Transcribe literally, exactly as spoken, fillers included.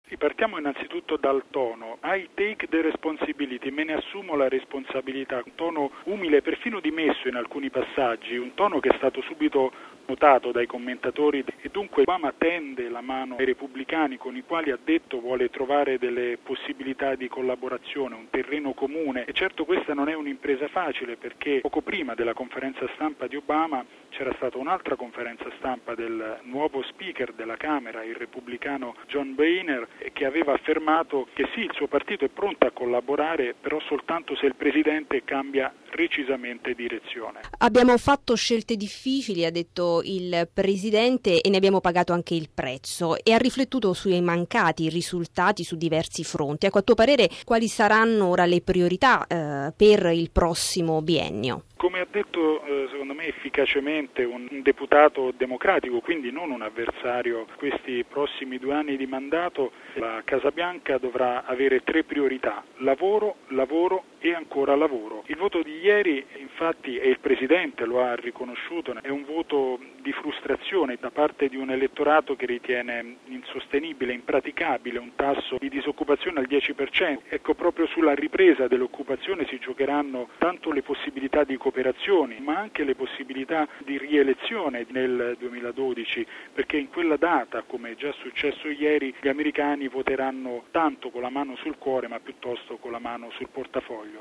Partiamo innanzitutto dal tono. I take the responsibility, me ne assumo la responsabilità, un tono umile, perfino dimesso in alcuni passaggi, un tono che è stato subito notato dai commentatori e dunque Obama tende la mano ai repubblicani con i quali ha detto vuole trovare delle possibilità di collaborazione, un terreno comune e certo questa non è un'impresa facile perché poco prima della conferenza stampa di Obama c'era stata un'altra conferenza stampa del nuovo speaker della Camera, il repubblicano John Boehner, che aveva affermato che sì, il suo partito è pronto a collaborare, però soltanto se il presidente cambia recisamente direzione. Abbiamo fatto scelte difficili, ha detto il presidente, e ne abbiamo pagato anche il prezzo, e ha riflettuto sui mancati risultati su diversi fronti. Ecco, a tuo parere, quali saranno ora le priorità eh, per il prossimo biennio? Come ha detto, eh, secondo me, efficacemente un, un deputato democratico, quindi non un avversario, questi prossimi due anni di mandato, la Casa Bianca dovrà avere tre priorità: lavoro, lavoro e ancora lavoro. Il voto di ieri, infatti, e il Presidente lo ha riconosciuto, è un voto di frustrazione da parte di un elettorato che ritiene insostenibile, impraticabile un tasso di disoccupazione al dieci per cento. Ecco, proprio sulla ripresa dell'occupazione si giocheranno tanto le possibilità di cooperazioni, ma anche le possibilità di rielezione nel duemiladodici, perché in quella data, come è già successo ieri, gli americani voteranno tanto con la mano sul cuore, ma piuttosto con la mano sul portafoglio.